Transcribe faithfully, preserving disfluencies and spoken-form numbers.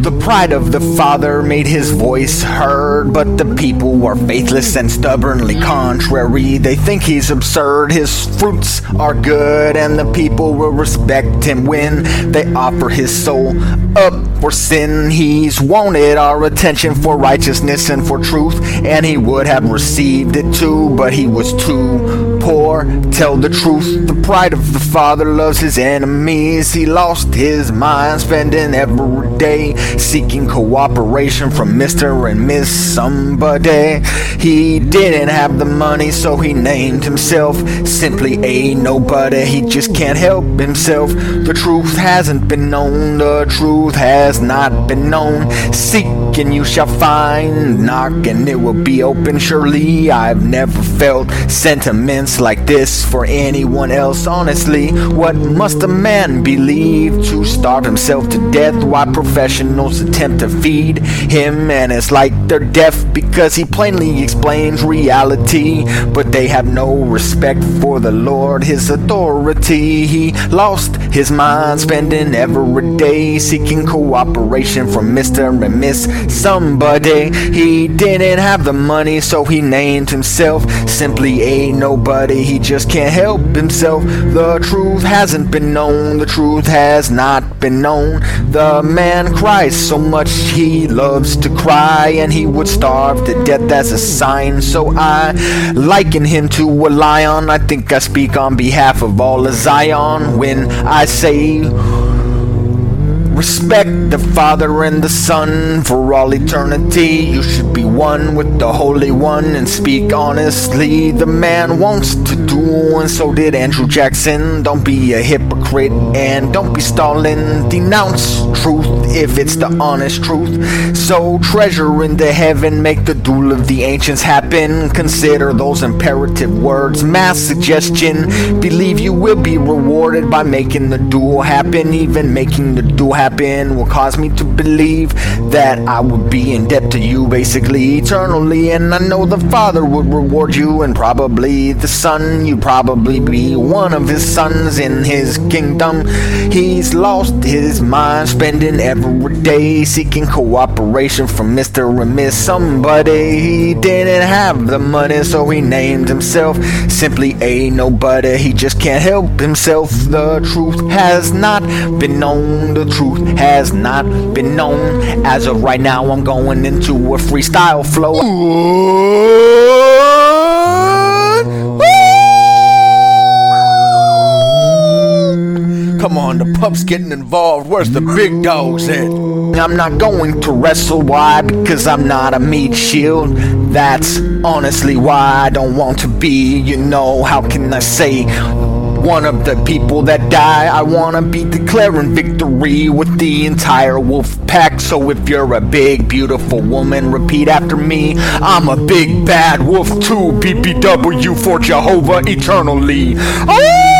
The pride of the father made his voice heard, but the people are faithless and stubbornly contrary. They think he's absurd, his fruits are good, and the people will respect him when they offer his soul up for sin. He's wanted our attention for righteousness and for truth, and he would have received it too, but he was too poor. Tell the truth, the pride of the father loves his enemies. He lost his mind, spending every day seeking cooperation from Mister and Miss Somebody. He didn't have the money, so he named himself simply a nobody. He just can't help himself. The truth hasn't been known, the truth has not been known. Seek and you shall find, knock and it will be open. Surely I've never felt sentiments like this for anyone else. Honestly, what must a man believe to starve himself to death while professionals attempt to feed him? And it's like they're deaf because he plainly explains reality, but they have no respect for the Lord, his authority. He lost his mind, spending every day seeking cooperation from Mister and Miss Somebody. He didn't have the money, so he named himself simply a nobody. He just can't help himself. The truth hasn't been known, the truth has not been known. The man cries so much he loves to cry, and he would starve to death as a sign. So I liken him to a lion. I think I speak on behalf of all of Zion when I say respect the Father and the Son for all eternity. You should be one with the Holy One and speak honestly. The man wants to do, and so did Andrew Jackson. Don't be a hypocrite and don't be stalling. Denounce truth if it's the honest truth. So treasure in the heaven, make the duel of the ancients happen. Consider those imperative words, mass suggestion. Believe you will be rewarded by making the duel happen. Even making the duel happen will cause me to believe that I would be in debt to you basically eternally, and I know the Father would reward you, and probably the Son. You'd probably be one of his sons in his kingdom. He's lost his mind, spending every day seeking cooperation from Mister and Miss Somebody. He didn't have the money, so he named himself simply a nobody. He just can't help himself. The truth has not been known, the truth has not been known. As of right now, I'm going into a freestyle flow. Come on, the pup's getting involved. Where's the big dogs at? I'm not going to wrestle. Why? Because I'm not a meat shield. That's honestly why I don't want to be. You know, how can I say one of the people that die? I wanna be declaring victory with the entire wolf pack. So if you're a big beautiful woman, repeat after me. I'm a big bad wolf too. B B W for Jehovah eternally. Oh!